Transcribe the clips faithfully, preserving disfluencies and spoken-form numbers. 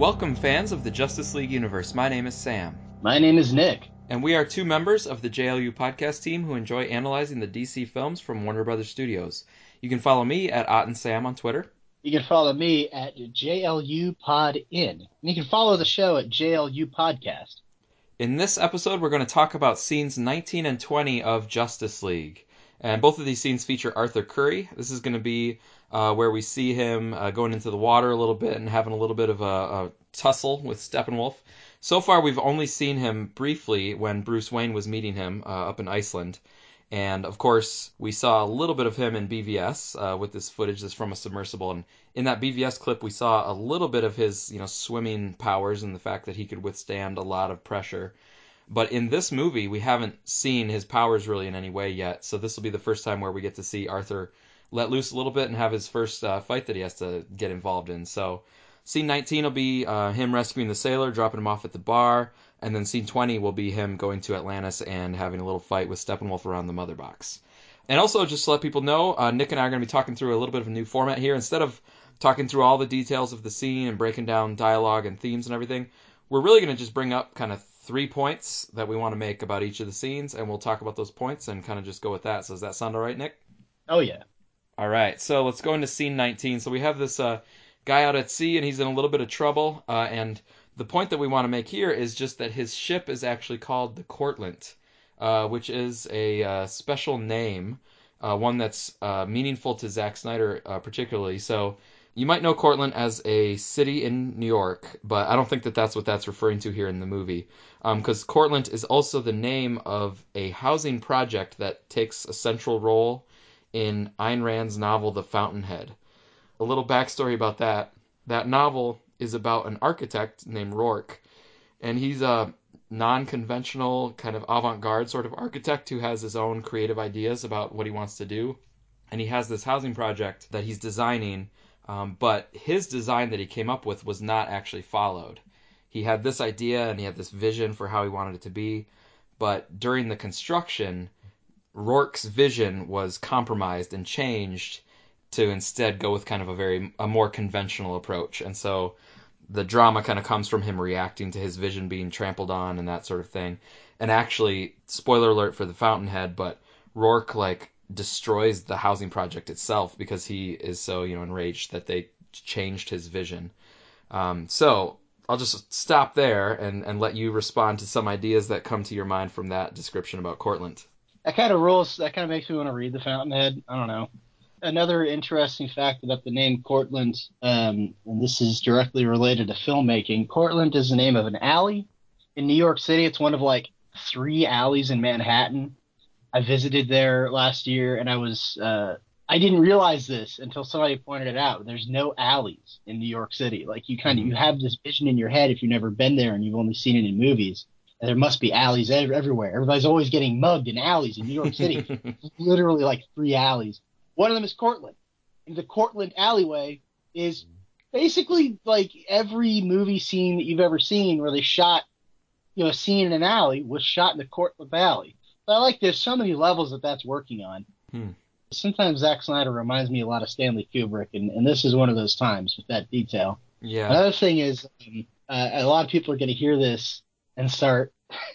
Welcome, fans of the Justice League universe. My name is Sam. My name is Nick. And we are two members of the J L U podcast team who enjoy analyzing the D C films from Warner Brothers Studios. You can follow me at Ott and Sam on Twitter. You can follow me at J L U Pod In. And you can follow the show at J L U Podcast. In this episode, we're going to talk about scenes nineteen and twenty of Justice League. And both of these scenes feature Arthur Curry. This is going to be uh, where we see him uh, going into the water a little bit and having a little bit of a, a tussle with Steppenwolf. So far, we've only seen him briefly when Bruce Wayne was meeting him uh, up in Iceland. And, of course, we saw a little bit of him in B V S uh, with this footage that's from a submersible. And in that B V S clip, we saw a little bit of his, you know, swimming powers and the fact that he could withstand a lot of pressure. But in this movie, we haven't seen his powers really in any way yet. So this will be the first time where we get to see Arthur let loose a little bit and have his first uh, fight that he has to get involved in. So scene nineteen will be uh, him rescuing the sailor, dropping him off at the bar. And then scene twenty will be him going to Atlantis and having a little fight with Steppenwolf around the mother box. And also, just to let people know, uh, Nick and I are going to be talking through a little bit of a new format here. Instead of talking through all the details of the scene and breaking down dialogue and themes and everything, we're really going to just bring up kind of three points that we want to make about each of the scenes, and we'll talk about those points and kind of just go with that. So does that sound all right, Nick? Oh, yeah. All right, so let's go into scene nineteen. So we have this uh, guy out at sea, and he's in a little bit of trouble, uh, and the point that we want to make here is just that his ship is actually called the Cortlandt, uh, which is a uh, special name, uh, one that's uh, meaningful to Zack Snyder uh, particularly. So you might know Cortlandt as a city in New York, but I don't think that that's what that's referring to here in the movie, because um, Cortlandt is also the name of a housing project that takes a central role in Ayn Rand's novel The Fountainhead. A little backstory about that. That novel is about an architect named Rourke, and he's a non-conventional, kind of avant-garde sort of architect who has his own creative ideas about what he wants to do. And he has this housing project that he's designing, um, but his design that he came up with was not actually followed. He had this idea and he had this vision for how he wanted it to be, but during the construction, Rourke's vision was compromised and changed to instead go with kind of a very a more conventional approach. And so the drama kind of comes from him reacting to his vision being trampled on and that sort of thing. And actually, spoiler alert for The Fountainhead, but Rourke like destroys the housing project itself because he is so, you know, enraged that they changed his vision. Um, so I'll just stop there and, and let you respond to some ideas that come to your mind from that description about Cortlandt. That kind of rules. That kind of makes me want to read The Fountainhead. I don't know. Another interesting fact about the name Cortlandt, um, and this is directly related to filmmaking, Cortlandt is the name of an alley in New York City. It's one of like three alleys in Manhattan. I visited there last year, and I was uh, I didn't realize this until somebody pointed it out. There's no alleys in New York City. Like you kind of you have this vision in your head if you've never been there and you've only seen it in movies. And there must be alleys ev- everywhere. Everybody's always getting mugged in alleys in New York City. Literally like three alleys. One of them is Cortlandt. And the Cortlandt alleyway is basically like every movie scene that you've ever seen where they shot, you know, a scene in an alley was shot in the Cortlandt Alley. But I like there's so many levels that that's working on. Hmm. Sometimes Zack Snyder reminds me a lot of Stanley Kubrick, and, and this is one of those times with that detail. Yeah. Another thing is um, uh, a lot of people are going to hear this and start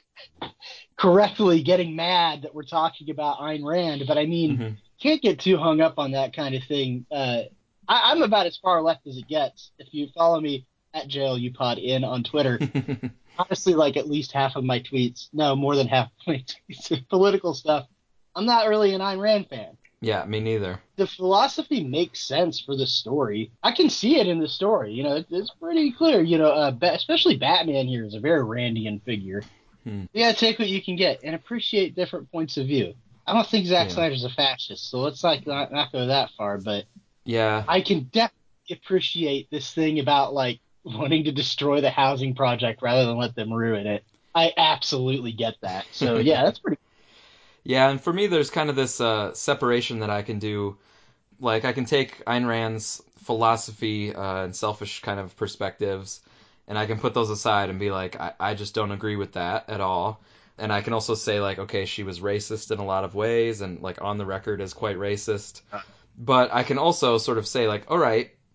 correctly getting mad that we're talking about Ayn Rand, but I mean, Mm-hmm. can't get too hung up on that kind of thing. Uh, I, I'm about as far left as it gets. If you follow me at J L U Pod In on Twitter, honestly, like at least half of my tweets, no, more than half of my tweets, political stuff, I'm not really an Ayn Rand fan. Yeah, me neither. The philosophy makes sense for the story. I can see it in the story. You know, it, it's pretty clear. You know, uh, ba- especially Batman here is a very Randian figure. Hmm. You gotta take what you can get and appreciate different points of view. I don't think Zack Yeah. Snyder's a fascist, so let's like not, not go that far. But Yeah. I can definitely appreciate this thing about like wanting to destroy the housing project rather than let them ruin it. I absolutely get that. So yeah, that's pretty. Yeah, and for me, there's kind of this uh, separation that I can do. Like, I can take Ayn Rand's philosophy uh, and selfish kind of perspectives, and I can put those aside and be like, I, I just don't agree with that at all. And I can also say, like, okay, she was racist in a lot of ways, and, like, on the record is quite racist. But I can also sort of say, like, all right,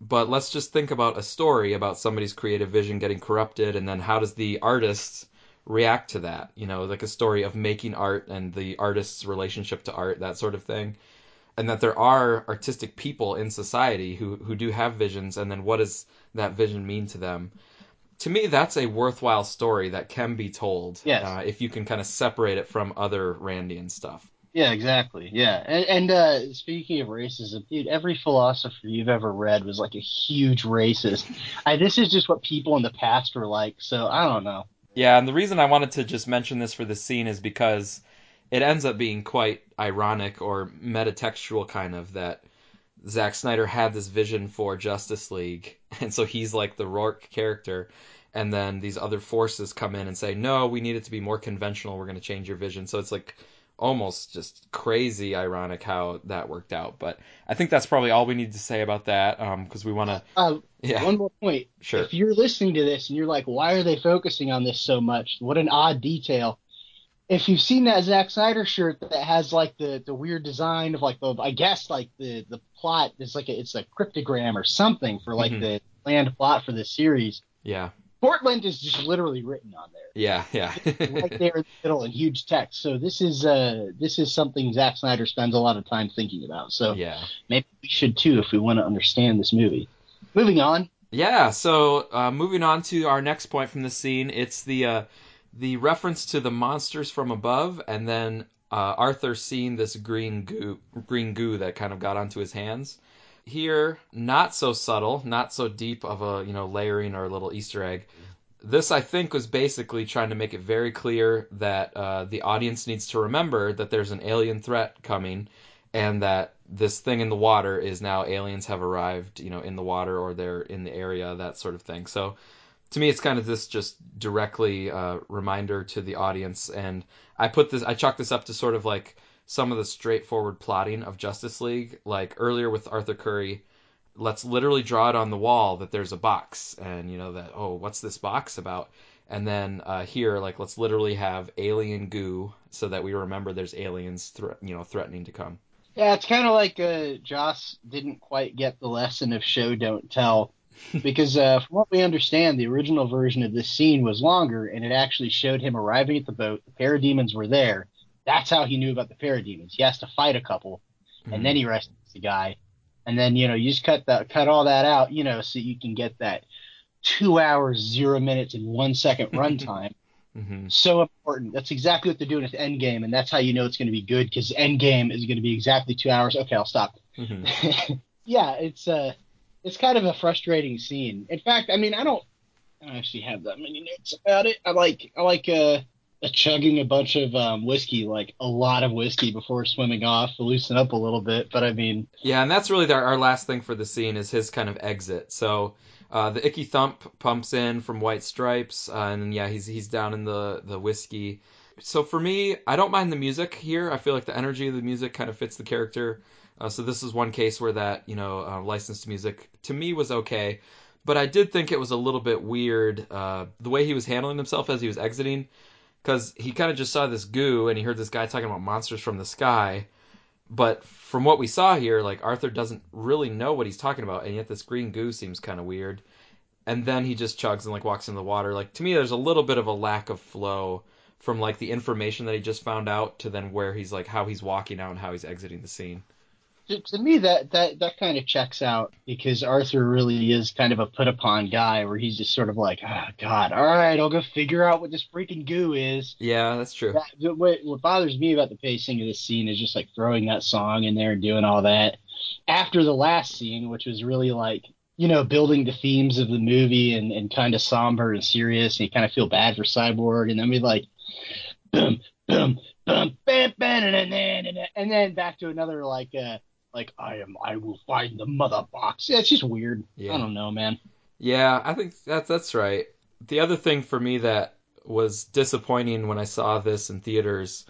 But let's just think about a story about somebody's creative vision getting corrupted, and then how does the artist react to that? You know, like a story of making art and the artist's relationship to art, that sort of thing. And that there are artistic people in society who, who do have visions, and then what does that vision mean to them? To me, that's a worthwhile story that can be told Yes. uh, if you can kind of separate it from other Randian stuff. Yeah, exactly. Yeah. And, and uh, speaking of racism, dude, every philosopher you've ever read was like a huge racist. I, this is just what people in the past were like. So I don't know. Yeah, and the reason I wanted to just mention this for this scene is because it ends up being quite ironic or metatextual, kind of, that Zack Snyder had this vision for Justice League, and so he's like the Rourke character, and then these other forces come in and say, no, we need it to be more conventional, we're going to change your vision. So it's like almost just crazy ironic how that worked out. But I think that's probably all we need to say about that, um, because we want to, Uh, yeah, one more point. sure. If you're listening to this and you're like, why are they focusing on this so much? What an odd detail. If you've seen that Zack Snyder shirt that has like the, the weird design of like the, I guess like the, the plot is like a, it's a cryptogram or something for like Hmm. the planned plot for this series. Yeah, Portland is just literally written on there. yeah, yeah. Right there in the middle in huge text. So this is uh this is something Zack Snyder spends a lot of time thinking about. So Yeah. maybe we should too if we want to understand this movie. Moving on. Yeah, so uh, moving on to our next point from the scene, it's the uh, the reference to the monsters from above, and then uh, Arthur seeing this green goo, green goo that kind of got onto his hands. Here, not so subtle, not so deep of a you know layering or a little Easter egg. This, I think, was basically trying to make it very clear that uh, the audience needs to remember that there's an alien threat coming, and that this thing in the water is now aliens have arrived, you know, in the water or they're in the area, that sort of thing. So to me, it's kind of this just directly uh, reminder to the audience, and I put this, I chalk this up to sort of like some of the straightforward plotting of Justice League, like earlier with Arthur Curry. Let's literally draw it on the wall that there's a box, and you know that, oh, what's this box about? And then uh, here, like, let's literally have alien goo so that we remember there's aliens, thre- you know, threatening to come. Yeah, it's kind of like uh, Joss didn't quite get the lesson of show don't tell because uh, from what we understand, the original version of this scene was longer and it actually showed him arriving at the boat. The parademons were there. That's how he knew about the parademons. He has to fight a couple, and Mm-hmm. then he rescues the guy. And then you know you just cut that cut all that out, you know, so you can get that two hours, zero minutes, and one second runtime. Mm-hmm. So important. That's exactly what they're doing with Endgame, and that's how you know it's going to be good because Endgame is going to be exactly two hours. Okay, I'll stop. Mm-hmm. Yeah, it's uh, it's kind of a frustrating scene. In fact, I mean, I don't, I don't actually have that many notes about it. I like, I like uh, uh chugging a bunch of um, whiskey, like a lot of whiskey before swimming off to loosen up a little bit. But I mean, Yeah, and that's really our, our last thing for the scene is his kind of exit. So uh, the Icky Thump pumps in from White Stripes, uh, and yeah, he's he's down in the the whiskey. So for me, I don't mind the music here. I feel like the energy of the music kind of fits the character. Uh, so this is one case where that you know uh, licensed music to me was okay, but I did think it was a little bit weird uh, the way he was handling himself as he was exiting, because he kind of just saw this goo and he heard this guy talking about monsters from the sky, but from what we saw here, like Arthur doesn't really know what he's talking about, and yet this green goo seems kind of weird. And then he just chugs and like walks in the water. Like to me, there's a little bit of a lack of flow from like the information that he just found out to then where he's like how he's walking out and how he's exiting the scene. to, to me that that that kind of checks out because Arthur really is kind of a put upon guy where he's just sort of like, oh God, all right, I'll go figure out what this freaking goo is. Yeah, that's true. That, what, what bothers me about the pacing of this scene is just like throwing that song in there and doing all that after the last scene, which was really like, you know, building the themes of the movie and, and kind of somber and serious. And you kind of feel bad for Cyborg. And then we like, boom, boom, boom, bam, bam, and then, and then back to another like, uh, like I am, I will find the mother box. Yeah, it's just weird. I Yeah. don't know, man. Yeah, I think that's that's right. The other thing for me that was disappointing when I saw this in theaters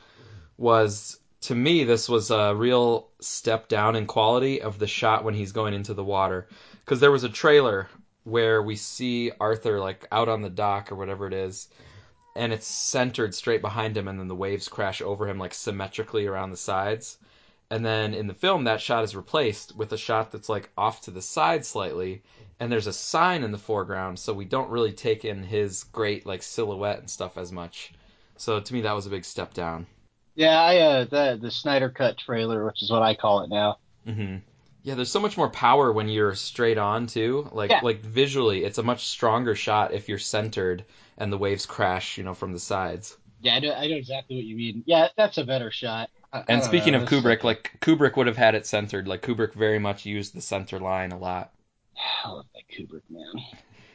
was, to me, this was a real step down in quality of the shot when he's going into the water, because there was a trailer where we see Arthur like out on the dock or whatever it is, and it's centered straight behind him, and then the waves crash over him like symmetrically around the sides. And then in the film, that shot is replaced with a shot that's like off to the side slightly, and there's a sign in the foreground, so we don't really take in his great like silhouette and stuff as much. So to me, that was a big step down. Yeah, I uh the the Snyder Cut trailer, which is what I call it now. hmm Yeah, there's so much more power when you're straight on too. Like Yeah, like visually, it's a much stronger shot if you're centered and the waves crash, you know, from the sides. yeah, I know, I know exactly what you mean. Yeah, that's a better shot. I, I And don't speaking know. of That's like Kubrick, like Kubrick would have had it centered. Like Kubrick very much used the center line a lot. I love that Kubrick man.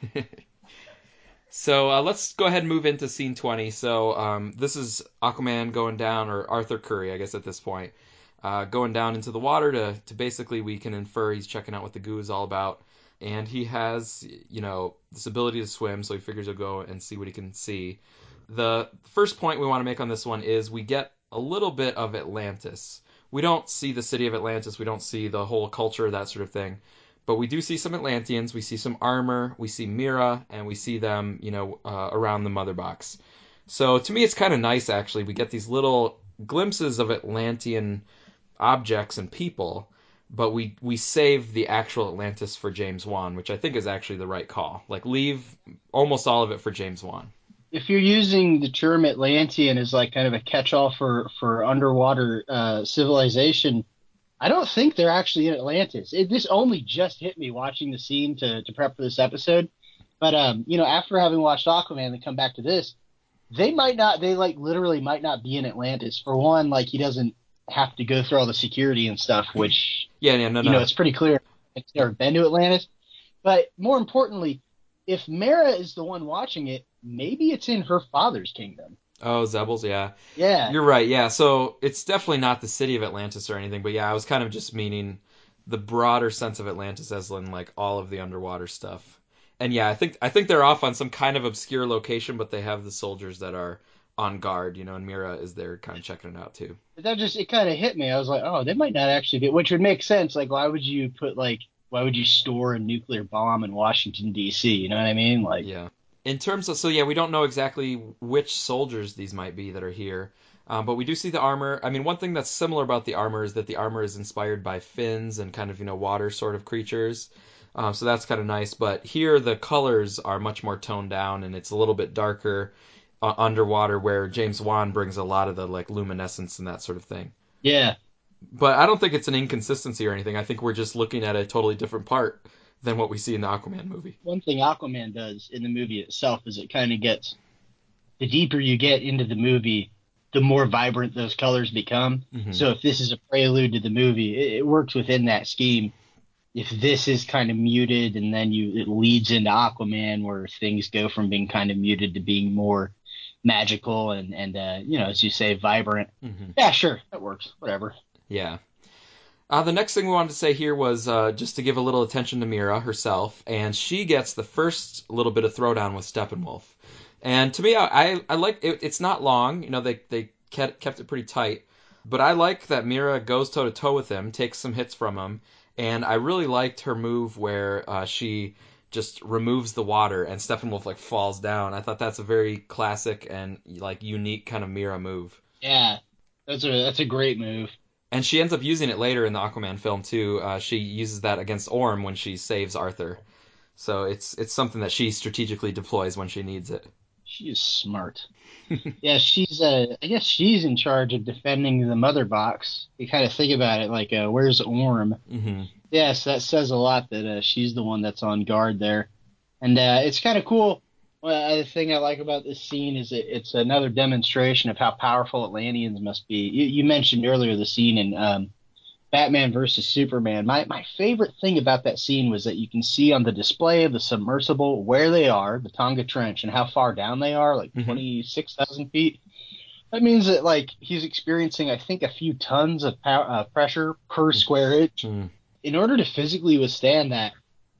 So uh, let's go ahead and move into scene twenty. So um, this is Aquaman going down, or Arthur Curry, I guess at this point, uh, going down into the water to, to basically we can infer he's checking out what the goo is all about. And he has, you know, this ability to swim, so he figures he'll go and see what he can see. The first point we want to make on this one is we get a little bit of Atlantis. We don't see the city of Atlantis, we don't see the whole culture, that sort of thing. But we do see some Atlanteans, we see some armor, we see Mira, and we see them, you know, uh, around the mother box. So to me, it's kind of nice, actually. We get these little glimpses of Atlantean objects and people, but we we save the actual Atlantis for James Wan, which I think is actually the right call. Like, leave almost all of it for James Wan. If you're using the term Atlantean as like kind of a catch-all for for underwater uh, civilization, I don't think they're actually in Atlantis. It, this only just hit me watching the scene to to prep for this episode. But um, you know, after having watched Aquaman and come back to this, they might not. They like literally might not be in Atlantis. For one, like he doesn't have to go through all the security and stuff, which Yeah, yeah, no, you know no. it's pretty clear it's never been to Atlantis. But more importantly, if Mara is the one watching it, maybe it's in her father's kingdom. Oh, Zebbles, yeah. Yeah, You're right, yeah. So it's definitely not the city of Atlantis or anything, but yeah, I was kind of just meaning the broader sense of Atlantis as in like all of the underwater stuff. And yeah, I think I think they're off on some kind of obscure location, but they have the soldiers that are on guard, you know, and Mira is there kind of checking it out too. that just it kind of hit me. I was like, oh, they might not actually be, which would make sense. Like, why would you put like, why would you store a nuclear bomb in Washington D C? You know what I mean? Like, Yeah. In terms of, so yeah, we don't know exactly which soldiers these might be that are here, um, but we do see the armor. I mean, one thing that's similar about the armor is that the armor is inspired by fins and kind of, you know, water sort of creatures. Um, so that's kind of nice. But here the colors are much more toned down and it's a little bit darker uh, underwater, where James Wan brings a lot of the like luminescence and that sort of thing. yeah. But I don't think it's an inconsistency or anything. I think we're just looking at a totally different part than what we see in the Aquaman movie. One thing Aquaman does in the movie itself is it kind of gets the deeper you get into the movie, the more vibrant those colors become. hmm So if this is a prelude to the movie, it, it works within that scheme. If this is kind of muted and then you it leads into Aquaman where things go from being kind of muted to being more magical and and uh, you know, as you say, vibrant. hmm Yeah, sure, that works. Whatever. Yeah. Uh, the next thing we wanted to say here was uh, just to give a little attention to Mira herself, and she gets the first little bit of throwdown with Steppenwolf. And to me, I I, I like it. It's not long, you know. They they kept kept it pretty tight, but I like that Mira goes toe to toe with him, takes some hits from him, and I really liked her move where uh, she just removes the water and Steppenwolf like falls down. I thought that's a very classic and like unique kind of Mira move. Yeah, that's a that's a great move. And she ends up using it later in the Aquaman film too. Uh, she uses that against Orm when she saves Arthur. So it's it's something that she strategically deploys when she needs it. She is smart. Yeah, she's uh I guess she's in charge of defending the mother box. You kind of think about it like uh, where's Orm? hmm Yes, that says a lot that uh, she's the one that's on guard there. And uh, it's kind of cool. Well, the thing I like about this scene is it, it's another demonstration of how powerful Atlanteans must be. You, you mentioned earlier the scene in um, Batman versus Superman. My my favorite thing about that scene was that you can see on the display of the submersible where they are, the Tonga Trench, and how far down they are, like hmm twenty-six thousand feet. That means that like he's experiencing, I think, a few tons of power, uh, pressure per square inch. hmm In order to physically withstand that,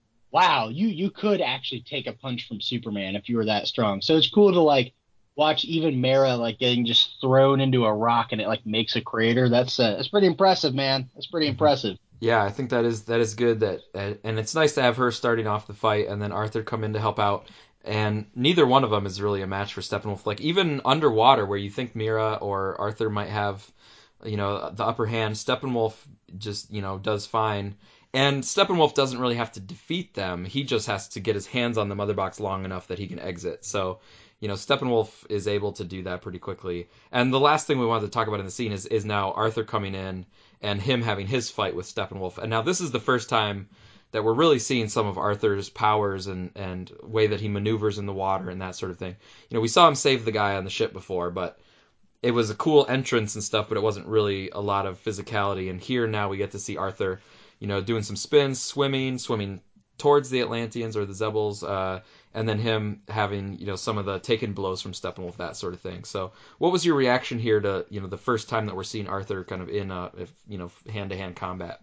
wow, you you could actually take a punch from Superman if you were that strong. So it's cool to like watch even Mara like getting just thrown into a rock and it like makes a crater. That's uh, that's pretty impressive, man. That's pretty hmm impressive. Yeah, I think that is that is good. That and it's nice to have her starting off the fight and then Arthur come in to help out. And neither one of them is really a match for Steppenwolf. Like even underwater, where you think Mira or Arthur might have you know, the upper hand. Steppenwolf just, you know, does fine. And Steppenwolf doesn't really have to defeat them. He just has to get his hands on the mother box long enough that he can exit. So, you know, Steppenwolf is able to do that pretty quickly. And the last thing we wanted to talk about in the scene is, is now Arthur coming in and him having his fight with Steppenwolf. And now this is the first time that we're really seeing some of Arthur's powers and, and way that he maneuvers in the water and that sort of thing. You know, we saw him save the guy on the ship before, but it was a cool entrance and stuff, but it wasn't really a lot of physicality. And here now we get to see Arthur, you know, doing some spins, swimming, swimming towards the Atlanteans or the Zebbles, uh, and then him having, you know, some of the taken blows from Steppenwolf, that sort of thing. So, what was your reaction here to, you know, the first time that we're seeing Arthur kind of in, uh, if, you know, hand to hand combat?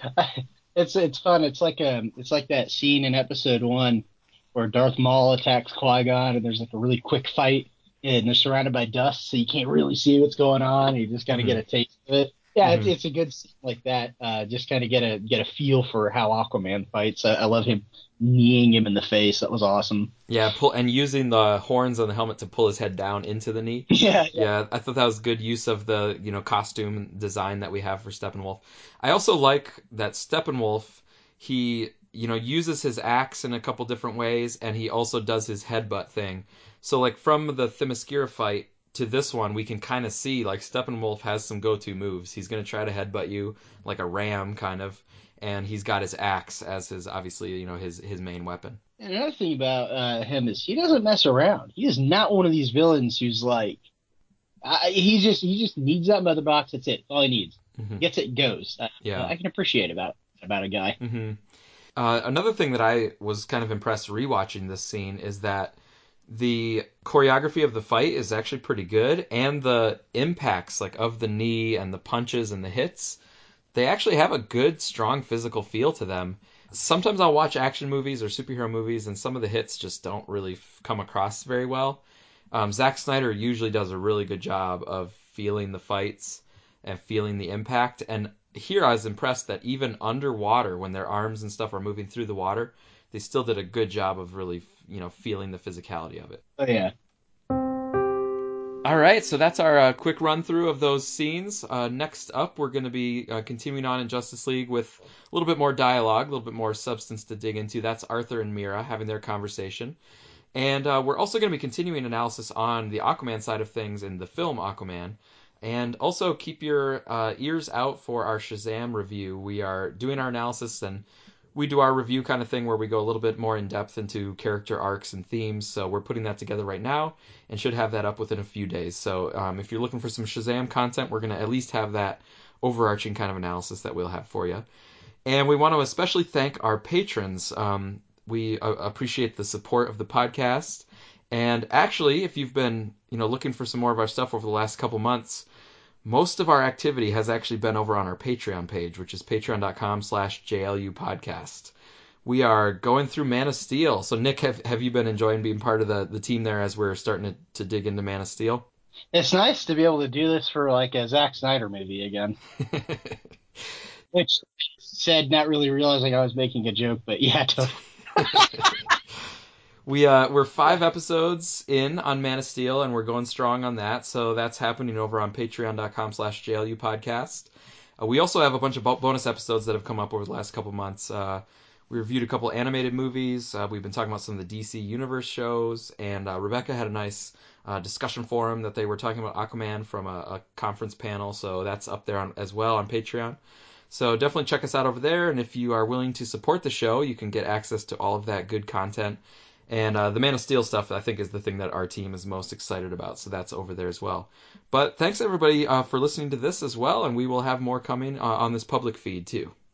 It's it's fun. It's like um it's like that scene in episode one where Darth Maul attacks Qui-Gon and there's like a really quick fight and they're surrounded by dust, so you can't really see what's going on. You just kind of Mm-hmm. get a taste of it. Yeah, it's, Mm-hmm. it's a good scene like that. Uh, just kind of get a get a feel for how Aquaman fights. I, I love him kneeing him in the face. That was awesome. Yeah, pull and using the horns on the helmet to pull his head down into the knee. Yeah, yeah. Yeah, I thought that was good use of the, you know, costume design that we have for Steppenwolf. I also like that Steppenwolf, he, you know, uses his axe in a couple different ways, and he also does his headbutt thing. So, like, from the Themyscira fight to this one, we can kind of see, like, Steppenwolf has some go-to moves. He's going to try to headbutt you like a ram, kind of, and he's got his axe as his, obviously, you know, his, his main weapon. And another thing about uh, him is he doesn't mess around. He is not one of these villains who's like, I, he just he just needs that mother box. That's it. That's all he needs. Hmm. Gets it, goes. Uh, Yeah. I can appreciate about about a guy. Hmm. Uh, another thing that I was kind of impressed rewatching this scene is that the choreography of the fight is actually pretty good, and the impacts like of the knee and the punches and the hits, they actually have a good, strong physical feel to them. Sometimes I'll watch action movies or superhero movies, and some of the hits just don't really f- come across very well. Um, Zack Snyder usually does a really good job of feeling the fights and feeling the impact. And here I was impressed that even underwater, when their arms and stuff are moving through the water, they still did a good job of really, you know, feeling the physicality of it. Oh yeah. All right, so that's our uh, quick run through of those scenes. Uh, next up, we're going to be uh, continuing on in Justice League with a little bit more dialogue, a little bit more substance to dig into. That's Arthur and Mira having their conversation. And uh, we're also going to be continuing analysis on the Aquaman side of things in the film Aquaman. And also keep your uh, ears out for our Shazam review. We are doing our analysis and we do our review kind of thing where we go a little bit more in depth into character arcs and themes. So we're putting that together right now and should have that up within a few days. So um, if you're looking for some Shazam content, we're going to at least have that overarching kind of analysis that we'll have for you. And we want to especially thank our patrons. Um, we uh, appreciate the support of the podcast. And actually, if you've been, you know, looking for some more of our stuff over the last couple months, most of our activity has actually been over on our Patreon page, which is patreon.com slash JLU podcast. We are going through Man of Steel. So, Nick, have, have you been enjoying being part of the, the team there as we're starting to, to dig into Man of Steel? It's nice to be able to do this for like a Zack Snyder movie again. Which said not really realizing I was making a joke, but yeah, totally. We uh we're five episodes in on Man of Steel and we're going strong on that. So that's happening over on patreon.com slash JLU podcast. Uh, we also have a bunch of bonus episodes that have come up over the last couple months. Uh, we reviewed a couple animated movies. Uh, we've been talking about some of the D C Universe shows, and uh, Rebecca had a nice uh, discussion forum that they were talking about Aquaman from a, a conference panel. So that's up there on, as well on Patreon. So definitely check us out over there. And if you are willing to support the show, you can get access to all of that good content. And uh, the Man of Steel stuff, I think, is the thing that our team is most excited about. So that's over there as well. But thanks, everybody, uh, for listening to this as well. And we will have more coming uh, on this public feed, too.